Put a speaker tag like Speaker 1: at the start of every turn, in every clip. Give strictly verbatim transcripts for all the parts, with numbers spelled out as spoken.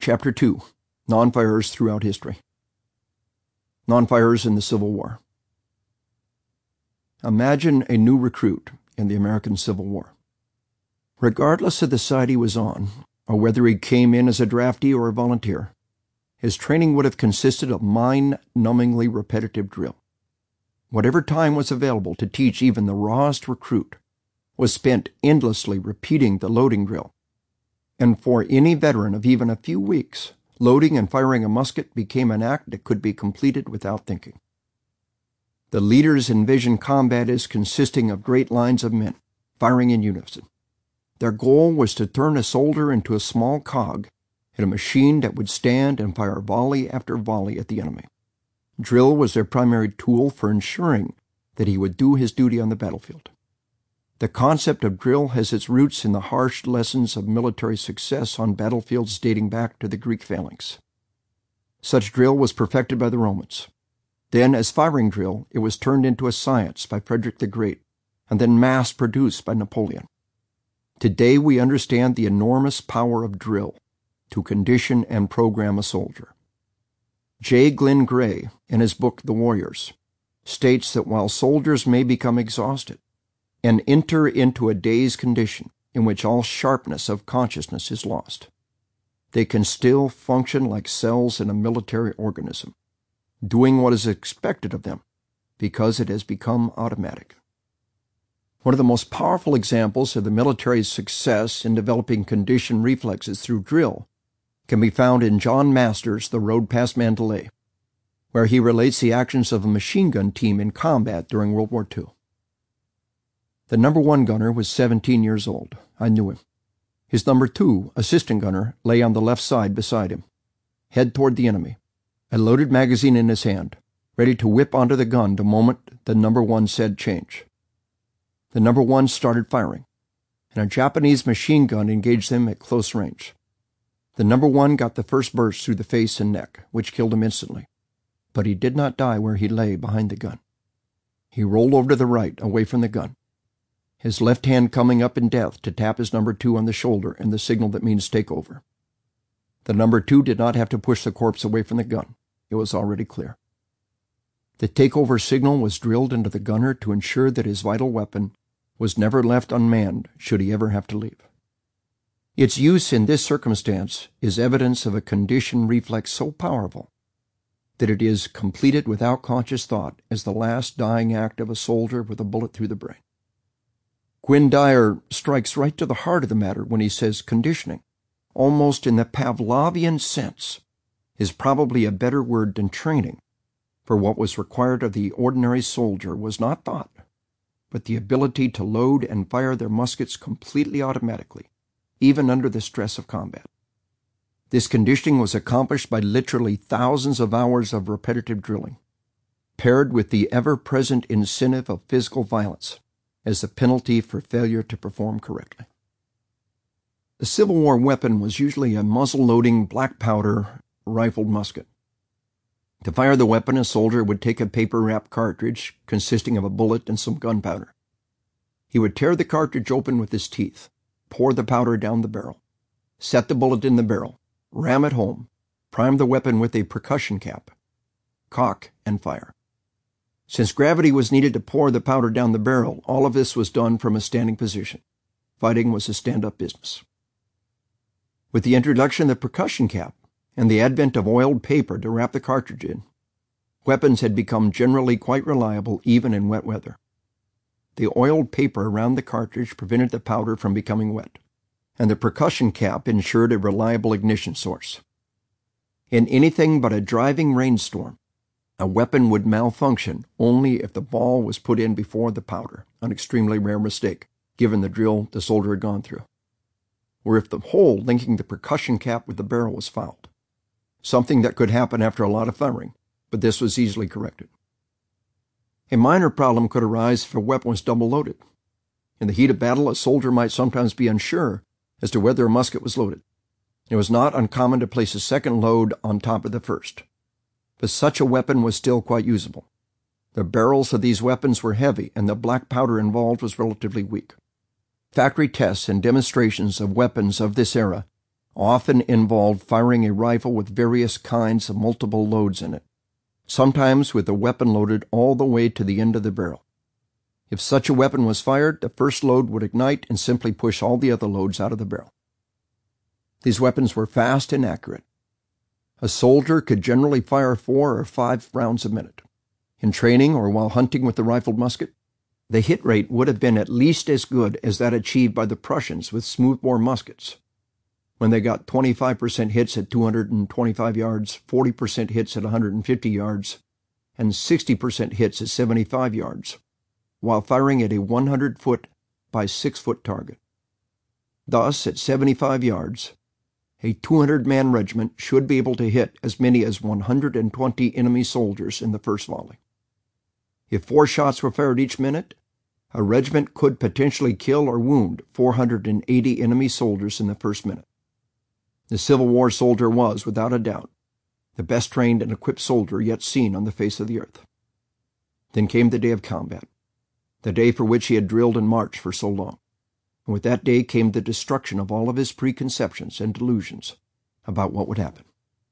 Speaker 1: Chapter two. Non-Firers Throughout History. Non-Firers in the Civil War. Imagine a new recruit in the American Civil War. Regardless of the side he was on, or whether he came in as a draftee or a volunteer, his training would have consisted of mind-numbingly repetitive drill. Whatever time was available to teach even the rawest recruit was spent endlessly repeating the loading drill. And for any veteran of even a few weeks, loading and firing a musket became an act that could be completed without thinking. The leaders envisioned combat as consisting of great lines of men, firing in unison. Their goal was to turn a soldier into a small cog in a machine that would stand and fire volley after volley at the enemy. Drill was their primary tool for ensuring that he would do his duty on the battlefield. The concept of drill has its roots in the harsh lessons of military success on battlefields dating back to the Greek phalanx. Such drill was perfected by the Romans. Then, as firing drill, it was turned into a science by Frederick the Great, and then mass-produced by Napoleon. Today we understand the enormous power of drill to condition and program a soldier. J. Glenn Gray, in his book The Warriors, states that while soldiers may become exhausted and enter into a dazed condition in which all sharpness of consciousness is lost, they can still function like cells in a military organism, doing what is expected of them because it has become automatic. One of the most powerful examples of the military's success in developing conditioned reflexes through drill can be found in John Masters' The Road Past Mandalay, where he relates the actions of a machine gun team in combat during World War Two. The number one gunner was seventeen years old. I knew him. His number two, assistant gunner, lay on the left side beside him, head toward the enemy, a loaded magazine in his hand, ready to whip onto the gun the moment the number one said change. The number one started firing, and a Japanese machine gun engaged them at close range. The number one got the first burst through the face and neck, which killed him instantly, but he did not die where he lay behind the gun. He rolled over to the right, away from the gun, his left hand coming up in death to tap his number two on the shoulder in the signal that means take over. The number two did not have to push the corpse away from the gun. It was already clear. The takeover signal was drilled into the gunner to ensure that his vital weapon was never left unmanned should he ever have to leave. Its use in this circumstance is evidence of a conditioned reflex so powerful that it is completed without conscious thought as the last dying act of a soldier with a bullet through the brain. Gwynne Dyer strikes right to the heart of the matter when he says conditioning, almost in the Pavlovian sense, is probably a better word than training, for what was required of the ordinary soldier was not thought, but the ability to load and fire their muskets completely automatically, even under the stress of combat. This conditioning was accomplished by literally thousands of hours of repetitive drilling, paired with the ever-present incentive of physical violence as a penalty for failure to perform correctly. The Civil War weapon was usually a muzzle-loading black powder rifled musket. To fire the weapon, a soldier would take a paper-wrapped cartridge consisting of a bullet and some gunpowder. He would tear the cartridge open with his teeth, pour the powder down the barrel, set the bullet in the barrel, ram it home, prime the weapon with a percussion cap, cock, and fire. Since gravity was needed to pour the powder down the barrel, all of this was done from a standing position. Fighting was a stand-up business. With the introduction of the percussion cap and the advent of oiled paper to wrap the cartridge in, weapons had become generally quite reliable even in wet weather. The oiled paper around the cartridge prevented the powder from becoming wet, and the percussion cap ensured a reliable ignition source. In anything but a driving rainstorm, a weapon would malfunction only if the ball was put in before the powder, an extremely rare mistake, given the drill the soldier had gone through, or if the hole linking the percussion cap with the barrel was fouled, something that could happen after a lot of firing, but this was easily corrected. A minor problem could arise if a weapon was double-loaded. In the heat of battle, a soldier might sometimes be unsure as to whether a musket was loaded. It was not uncommon to place a second load on top of the first, but such a weapon was still quite usable. The barrels of these weapons were heavy, and the black powder involved was relatively weak. Factory tests and demonstrations of weapons of this era often involved firing a rifle with various kinds of multiple loads in it, sometimes with the weapon loaded all the way to the end of the barrel. If such a weapon was fired, the first load would ignite and simply push all the other loads out of the barrel. These weapons were fast and accurate. A soldier could generally fire four or five rounds a minute. In training or while hunting with the rifled musket, the hit rate would have been at least as good as that achieved by the Prussians with smoothbore muskets, when they got twenty-five percent hits at two hundred twenty-five yards, forty percent hits at one hundred fifty yards, and sixty percent hits at seventy-five yards, while firing at a one hundred foot by six foot target. Thus, at seventy-five yards, a two hundred man regiment should be able to hit as many as one hundred twenty enemy soldiers in the first volley. If four shots were fired each minute, a regiment could potentially kill or wound four hundred eighty enemy soldiers in the first minute. The Civil War soldier was, without a doubt, the best trained and equipped soldier yet seen on the face of the earth. Then came the day of combat, the day for which he had drilled and marched for so long. And with that day came the destruction of all of his preconceptions and delusions about what would happen.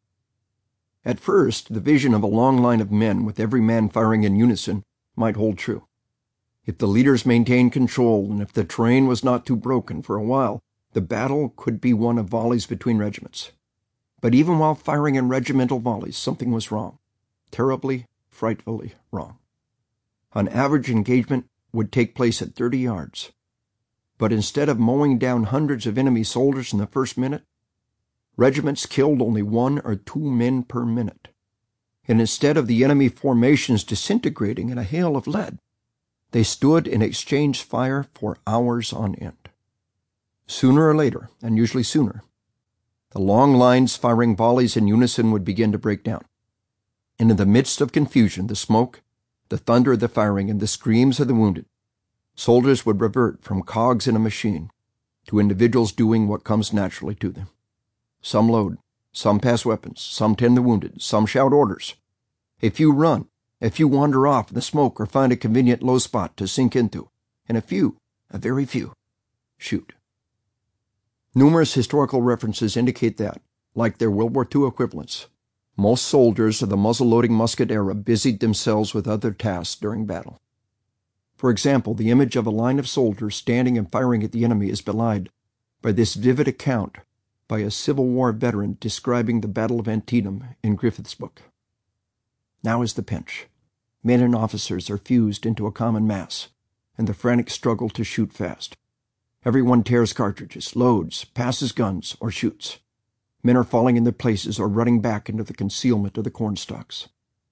Speaker 1: At first, the vision of a long line of men with every man firing in unison might hold true. If the leaders maintained control and if the terrain was not too broken for a while, the battle could be one of volleys between regiments. But even while firing in regimental volleys, something was wrong, terribly, frightfully wrong. An average engagement would take place at thirty yards. But instead of mowing down hundreds of enemy soldiers in the first minute, regiments killed only one or two men per minute. And instead of the enemy formations disintegrating in a hail of lead, they stood and exchanged fire for hours on end. Sooner or later, and usually sooner, the long lines firing volleys in unison would begin to break down. And in the midst of confusion, the smoke, the thunder of the firing, and the screams of the wounded, soldiers would revert from cogs in a machine to individuals doing what comes naturally to them. Some load, some pass weapons, some tend the wounded, some shout orders. A few run, a few wander off in the smoke or find a convenient low spot to sink into, and a few, a very few, shoot. Numerous historical references indicate that, like their World War Two equivalents, most soldiers of the muzzle-loading musket era busied themselves with other tasks during battle. For example, the image of a line of soldiers standing and firing at the enemy is belied by this vivid account by a Civil War veteran describing the Battle of Antietam in Griffith's book. Now is the pinch. Men and officers are fused into a common mass, and the frantic struggle to shoot fast. Everyone tears cartridges, loads, passes guns, or shoots. Men are falling in their places or running back into the concealment of the cornstalks.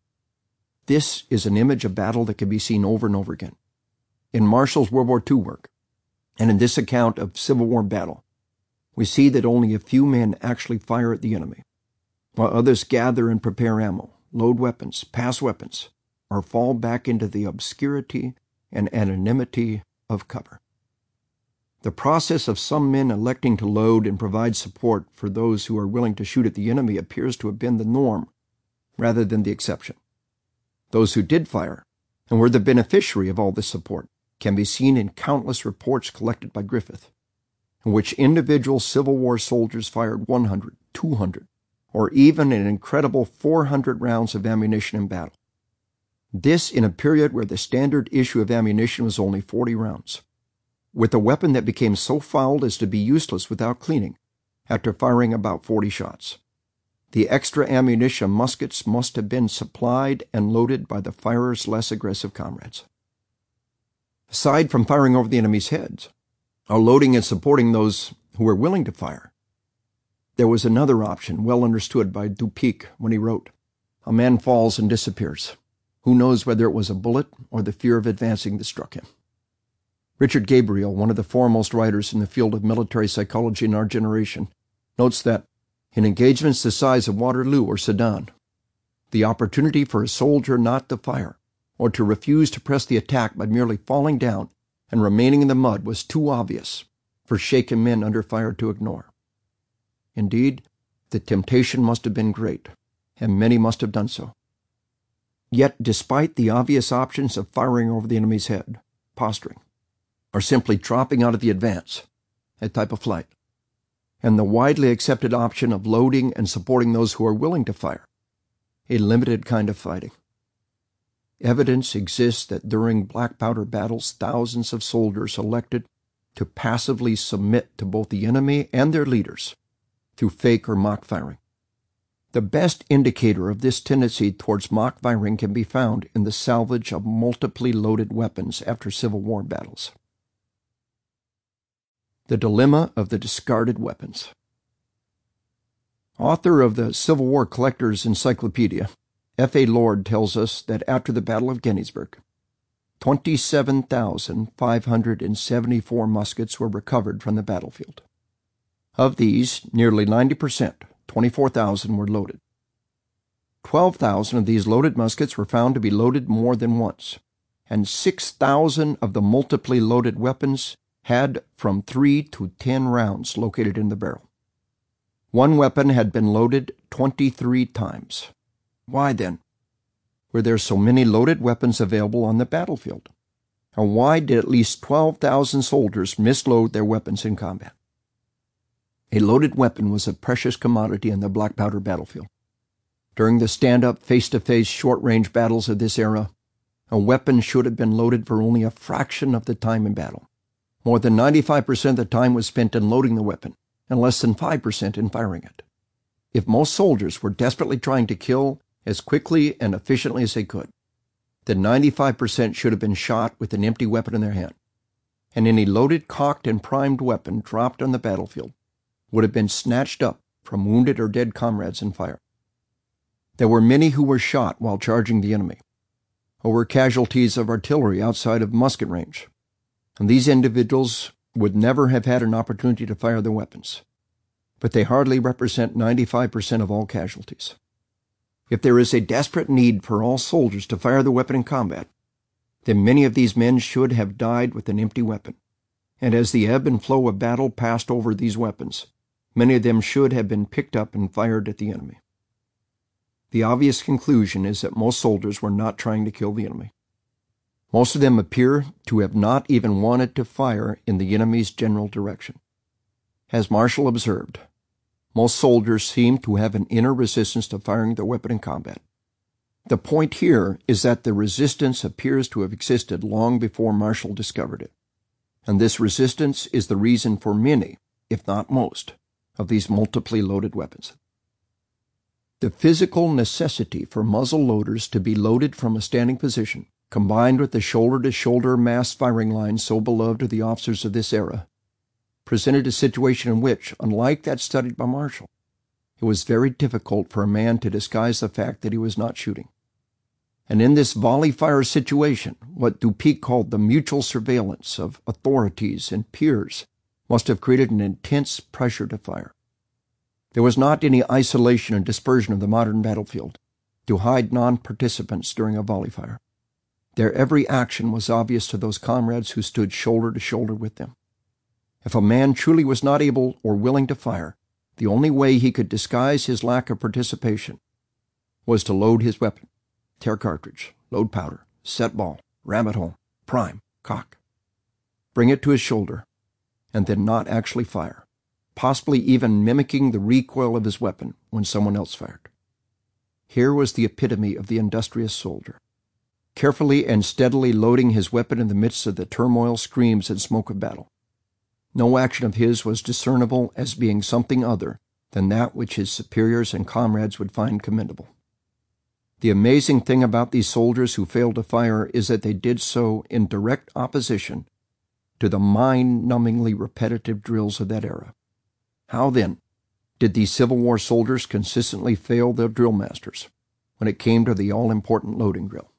Speaker 1: This is an image of battle that can be seen over and over again. In Marshall's World War Two work, and in this account of Civil War battle, we see that only a few men actually fire at the enemy, while others gather and prepare ammo, load weapons, pass weapons, or fall back into the obscurity and anonymity of cover. The process of some men electing to load and provide support for those who are willing to shoot at the enemy appears to have been the norm rather than the exception. Those who did fire and were the beneficiary of all this support can be seen in countless reports collected by Griffith, in which individual Civil War soldiers fired one hundred, two hundred, or even an incredible four hundred rounds of ammunition in battle. This in a period where the standard issue of ammunition was only forty rounds, with a weapon that became so fouled as to be useless without cleaning after firing about forty shots. The extra ammunition muskets must have been supplied and loaded by the firer's less aggressive comrades. Aside from firing over the enemy's heads, or loading and supporting those who were willing to fire, there was another option well understood by Dupic when he wrote, "A man falls and disappears. Who knows whether it was a bullet or the fear of advancing that struck him?" Richard Gabriel, one of the foremost writers in the field of military psychology in our generation, notes that in engagements the size of Waterloo or Sedan, the opportunity for a soldier not to fire or to refuse to press the attack by merely falling down and remaining in the mud was too obvious for shaken men under fire to ignore. Indeed, the temptation must have been great, and many must have done so. Yet, despite the obvious options of firing over the enemy's head, posturing, or simply dropping out of the advance, a type of flight, and the widely accepted option of loading and supporting those who are willing to fire, a limited kind of fighting. Evidence exists that during black powder battles, thousands of soldiers elected to passively submit to both the enemy and their leaders through fake or mock firing. The best indicator of this tendency towards mock firing can be found in the salvage of multiply loaded weapons after Civil War battles. The Dilemma of the Discarded Weapons. Author of the Civil War Collector's Encyclopedia, F A Lord tells us that after the Battle of Gettysburg, twenty-seven thousand five hundred seventy-four muskets were recovered from the battlefield. Of these, nearly ninety percent, twenty-four thousand, were loaded. twelve thousand of these loaded muskets were found to be loaded more than once, and six thousand of the multiply loaded weapons had from three to ten rounds located in the barrel. One weapon had been loaded twenty-three times. Why then were there so many loaded weapons available on the battlefield? And why did at least twelve thousand soldiers misload their weapons in combat? A loaded weapon was a precious commodity in the black powder battlefield. During the stand-up, face-to-face, short-range battles of this era, a weapon should have been loaded for only a fraction of the time in battle. More than ninety-five percent of the time was spent in loading the weapon, and less than five percent in firing it. If most soldiers were desperately trying to kill as quickly and efficiently as they could, then ninety-five percent should have been shot with an empty weapon in their hand, and any loaded, cocked, and primed weapon dropped on the battlefield would have been snatched up from wounded or dead comrades and fired. There were many who were shot while charging the enemy, or were casualties of artillery outside of musket range, and these individuals would never have had an opportunity to fire their weapons, but they hardly represent ninety-five percent of all casualties. If there is a desperate need for all soldiers to fire the weapon in combat, then many of these men should have died with an empty weapon, and as the ebb and flow of battle passed over these weapons, many of them should have been picked up and fired at the enemy. The obvious conclusion is that most soldiers were not trying to kill the enemy. Most of them appear to have not even wanted to fire in the enemy's general direction. As Marshall observed, most soldiers seem to have an inner resistance to firing their weapon in combat. The point here is that the resistance appears to have existed long before Marshall discovered it, and this resistance is the reason for many, if not most, of these multiply loaded weapons. The physical necessity for muzzle loaders to be loaded from a standing position, combined with the shoulder-to-shoulder mass firing line so beloved of the officers of this era, presented a situation in which, unlike that studied by Marshall, it was very difficult for a man to disguise the fact that he was not shooting. And in this volley fire situation, what Dupuy called the mutual surveillance of authorities and peers must have created an intense pressure to fire. There was not any isolation and dispersion of the modern battlefield to hide non-participants during a volley fire. Their every action was obvious to those comrades who stood shoulder to shoulder with them. If a man truly was not able or willing to fire, the only way he could disguise his lack of participation was to load his weapon, tear cartridge, load powder, set ball, ram it home, prime, cock, bring it to his shoulder, and then not actually fire, possibly even mimicking the recoil of his weapon when someone else fired. Here was the epitome of the industrious soldier, carefully and steadily loading his weapon in the midst of the turmoil, screams, and smoke of battle. No action of his was discernible as being something other than that which his superiors and comrades would find commendable. The amazing thing about these soldiers who failed to fire is that they did so in direct opposition to the mind-numbingly repetitive drills of that era. How, then, did these Civil War soldiers consistently fail their drill masters when it came to the all-important loading drill?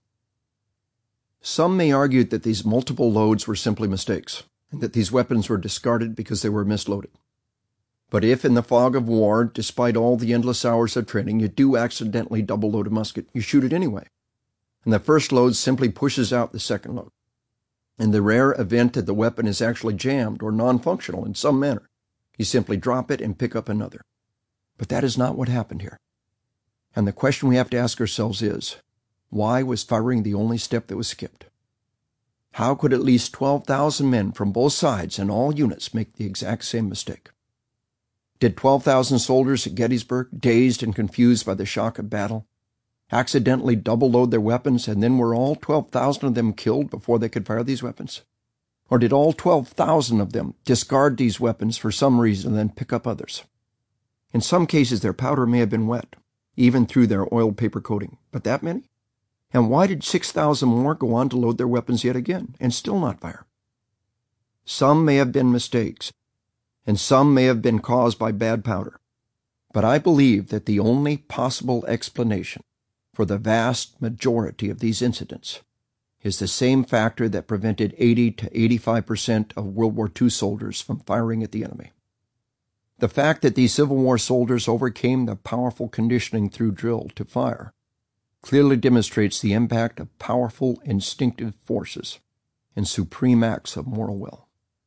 Speaker 1: Some may argue that these multiple loads were simply mistakes, and that these weapons were discarded because they were misloaded. But if in the fog of war, despite all the endless hours of training, you do accidentally double-load a musket, you shoot it anyway, and the first load simply pushes out the second load. In the rare event that the weapon is actually jammed or non-functional in some manner, you simply drop it and pick up another. But that is not what happened here. And the question we have to ask ourselves is, why was firing the only step that was skipped? How could at least twelve thousand men from both sides and all units make the exact same mistake? Did twelve thousand soldiers at Gettysburg, dazed and confused by the shock of battle, accidentally double-load their weapons, and then were all twelve thousand of them killed before they could fire these weapons? Or did all twelve thousand of them discard these weapons for some reason and then pick up others? In some cases, their powder may have been wet, even through their oiled paper coating. But that many? And why did six thousand more go on to load their weapons yet again and still not fire? Some may have been mistakes, and some may have been caused by bad powder. But I believe that the only possible explanation for the vast majority of these incidents is the same factor that prevented eighty to eighty-five percent of World War Two soldiers from firing at the enemy. The fact that these Civil War soldiers overcame the powerful conditioning through drill to fire clearly demonstrates the impact of powerful instinctive forces and supreme acts of moral will.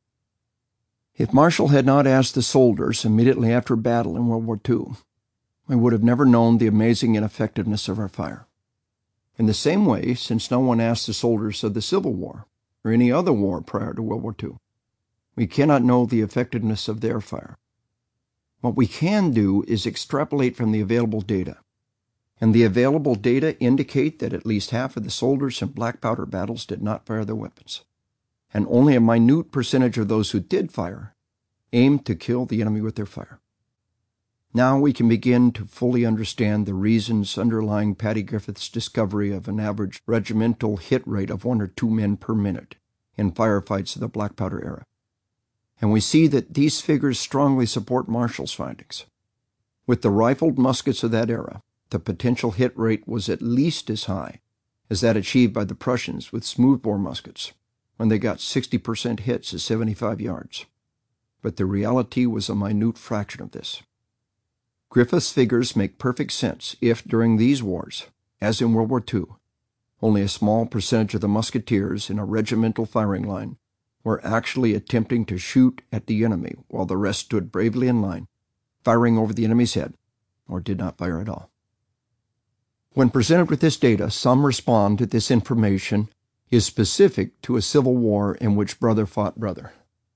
Speaker 1: If Marshall had not asked the soldiers immediately after battle in World War Two, we would have never known the amazing ineffectiveness of our fire. In the same way, since no one asked the soldiers of the Civil War or any other war prior to World War Two, we cannot know the effectiveness of their fire. What we can do is extrapolate from the available data, and the available data indicate that at least half of the soldiers in black powder battles did not fire their weapons, and only a minute percentage of those who did fire aimed to kill the enemy with their fire. Now we can begin to fully understand the reasons underlying Paddy Griffith's discovery of an average regimental hit rate of one or two men per minute in firefights of the black powder era. And we see that these figures strongly support Marshall's findings. With the rifled muskets of that era, the potential hit rate was at least as high as that achieved by the Prussians with smoothbore muskets, when they got sixty percent hits at seventy-five yards. But the reality was a minute fraction of this. Griffith's figures make perfect sense if, during these wars, as in World War Two, only a small percentage of the musketeers in a regimental firing line were actually attempting to shoot at the enemy while the rest stood bravely in line, firing over the enemy's head, or did not fire at all. When presented with this data, some respond that this information is specific to a civil war in which brother fought brother.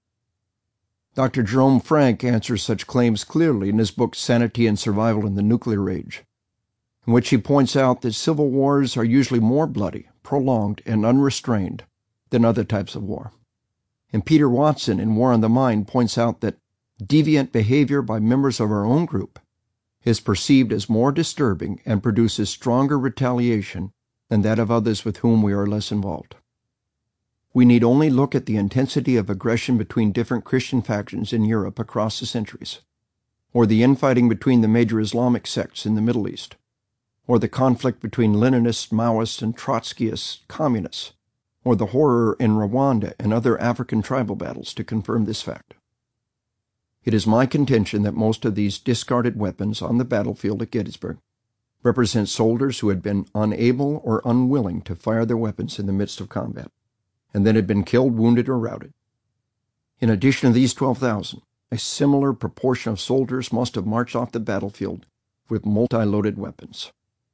Speaker 1: Doctor Jerome Frank answers such claims clearly in his book Sanity and Survival in the Nuclear Age, in which he points out that civil wars are usually more bloody, prolonged, and unrestrained than other types of war. And Peter Watson in War on the Mind points out that deviant behavior by members of our own group is perceived as more disturbing and produces stronger retaliation than that of others with whom we are less involved. We need only look at the intensity of aggression between different Christian factions in Europe across the centuries, or the infighting between the major Islamic sects in the Middle East, or the conflict between Leninists, Maoists, and Trotskyists, communists, or the horror in Rwanda and other African tribal battles to confirm this fact. It is my contention that most of these discarded weapons on the battlefield at Gettysburg represent soldiers who had been unable or unwilling to fire their weapons in the midst of combat, and then had been killed, wounded, or routed. In addition to these twelve thousand, a similar proportion of soldiers must have marched off the battlefield with multi-loaded weapons.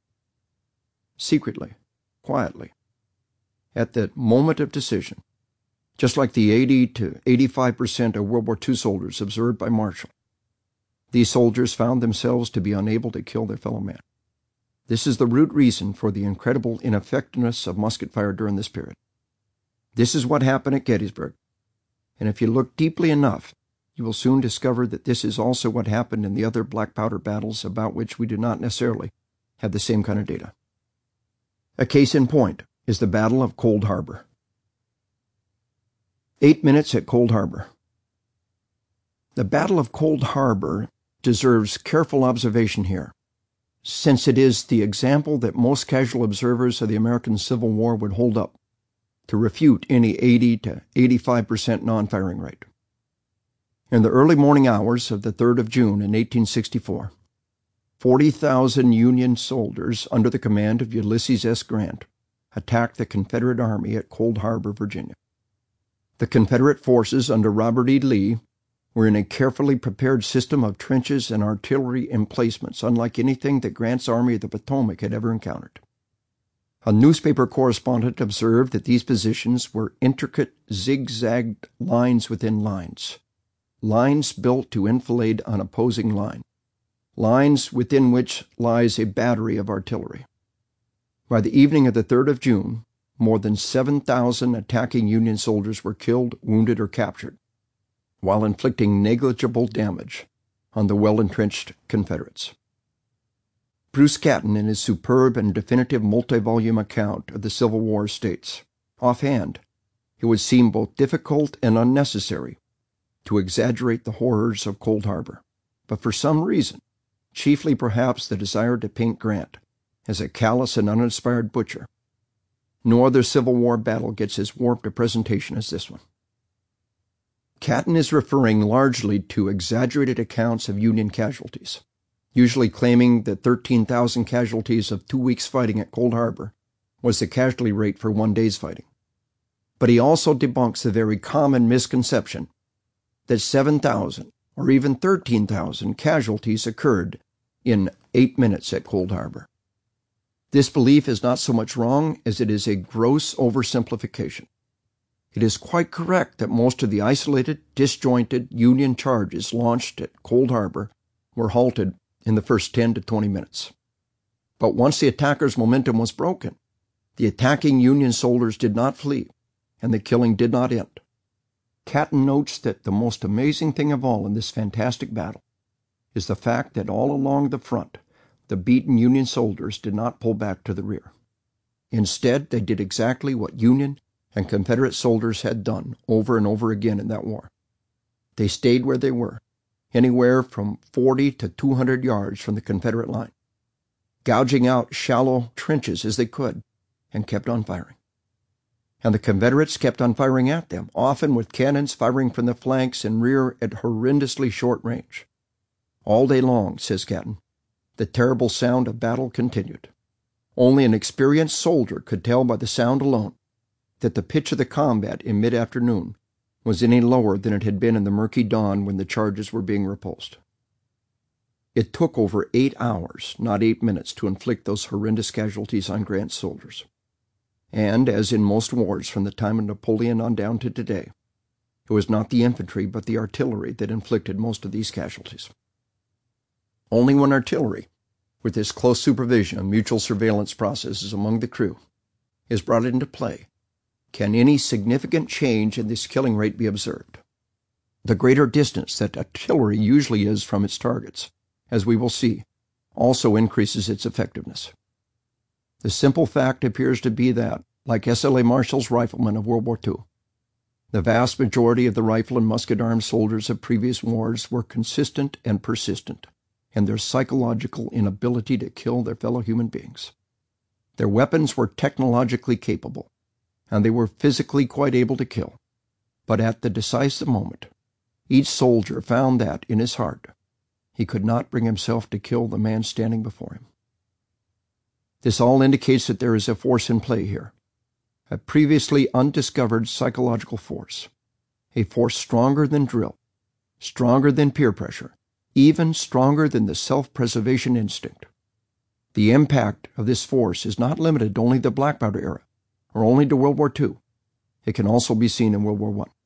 Speaker 1: Secretly, quietly, at the moment of decision, just like the eighty to eighty-five percent of World War Two soldiers observed by Marshall, these soldiers found themselves to be unable to kill their fellow man. This is the root reason for the incredible ineffectiveness of musket fire during this period. This is what happened at Gettysburg, and if you look deeply enough, you will soon discover that this is also what happened in the other black powder battles about which we do not necessarily have the same kind of data. A case in point is the Battle of Cold Harbor. Eight minutes at Cold Harbor. The Battle of Cold Harbor deserves careful observation here, since it is the example that most casual observers of the American Civil War would hold up to refute any eighty to eighty-five percent non-firing rate. In the early morning hours of the third of June in eighteen sixty-four, forty thousand Union soldiers under the command of Ulysses S. Grant attacked the Confederate Army at Cold Harbor, Virginia. The Confederate forces under Robert E. Lee were in a carefully prepared system of trenches and artillery emplacements unlike anything that Grant's Army of the Potomac had ever encountered. A newspaper correspondent observed that these positions were intricate, zigzagged lines within lines, lines built to enfilade an opposing line, lines within which lies a battery of artillery. By the evening of the third of June, more than seven thousand attacking Union soldiers were killed, wounded, or captured, while inflicting negligible damage on the well-entrenched Confederates. Bruce Catton, in his superb and definitive multi-volume account of the Civil War, states, offhand, it would seem both difficult and unnecessary to exaggerate the horrors of Cold Harbor, but for some reason, chiefly perhaps the desire to paint Grant as a callous and uninspired butcher, no other Civil War battle gets as warped a presentation as this one. Catton is referring largely to exaggerated accounts of Union casualties, usually claiming that thirteen thousand casualties of two weeks' fighting at Cold Harbor was the casualty rate for one day's fighting. But he also debunks the very common misconception that seven thousand or even thirteen thousand casualties occurred in eight minutes at Cold Harbor. This belief is not so much wrong as it is a gross oversimplification. It is quite correct that most of the isolated, disjointed Union charges launched at Cold Harbor were halted in the first ten to twenty minutes. But once the attackers' momentum was broken, the attacking Union soldiers did not flee, and the killing did not end. Catton notes that the most amazing thing of all in this fantastic battle is the fact that all along the front, the beaten Union soldiers did not pull back to the rear. Instead, they did exactly what Union and Confederate soldiers had done over and over again in that war. They stayed where they were, anywhere from forty to two hundred yards from the Confederate line, gouging out shallow trenches as they could, and kept on firing. And the Confederates kept on firing at them, often with cannons firing from the flanks and rear at horrendously short range. All day long, says Catton, the terrible sound of battle continued. Only an experienced soldier could tell by the sound alone that the pitch of the combat in mid-afternoon was any lower than it had been in the murky dawn when the charges were being repulsed. It took over eight hours, not eight minutes, to inflict those horrendous casualties on Grant's soldiers. And, as in most wars from the time of Napoleon on down to today, it was not the infantry but the artillery that inflicted most of these casualties. Only when artillery, with its close supervision of mutual surveillance processes among the crew, is brought into play, can any significant change in this killing rate be observed. The greater distance that artillery usually is from its targets, as we will see, also increases its effectiveness. The simple fact appears to be that, like S L A Marshall's riflemen of World War Two, the vast majority of the rifle and musket-armed soldiers of previous wars were consistent and persistent in their psychological inability to kill their fellow human beings. Their weapons were technologically capable, and they were physically quite able to kill. But at the decisive moment, each soldier found that, in his heart, he could not bring himself to kill the man standing before him. This all indicates that there is a force in play here, a previously undiscovered psychological force, a force stronger than drill, stronger than peer pressure, even stronger than the self-preservation instinct. The impact of this force is not limited to only the Black Powder era, or only to World War Two. It can also be seen in World War One.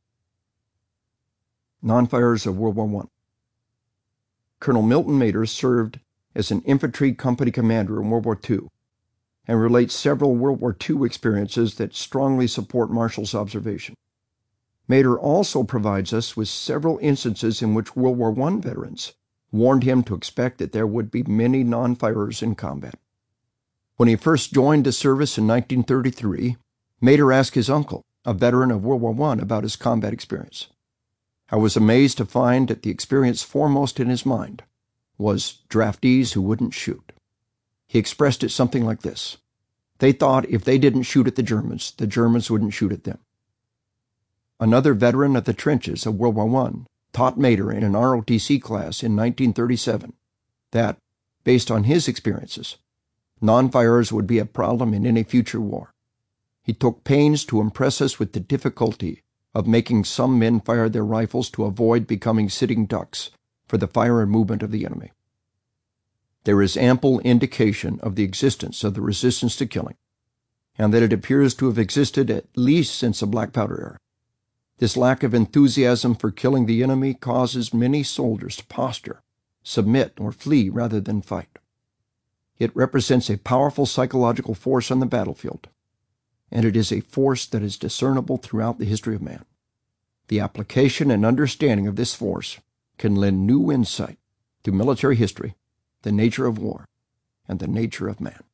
Speaker 1: Non-fires of World War One. Colonel Milton Mader served as an infantry company commander in World War Two and relates several World War Two experiences that strongly support Marshall's observation. Mader also provides us with several instances in which World War One veterans warned him to expect that there would be many non-firers in combat. When he first joined the service in nineteen thirty-three, Mader asked his uncle, a veteran of World War One, about his combat experience. I was amazed to find that the experience foremost in his mind was draftees who wouldn't shoot. He expressed it something like this: they thought if they didn't shoot at the Germans, the Germans wouldn't shoot at them. Another veteran of the trenches of World War One taught Mader in an R O T C class in nineteen thirty-seven that, based on his experiences, non-firers would be a problem in any future war. He took pains to impress us with the difficulty of making some men fire their rifles to avoid becoming sitting ducks for the fire and movement of the enemy. There is ample indication of the existence of the resistance to killing, and that it appears to have existed at least since the Black Powder era. This lack of enthusiasm for killing the enemy causes many soldiers to posture, submit, or flee rather than fight. It represents a powerful psychological force on the battlefield, and it is a force that is discernible throughout the history of man. The application and understanding of this force can lend new insight to military history, the nature of war, and the nature of man.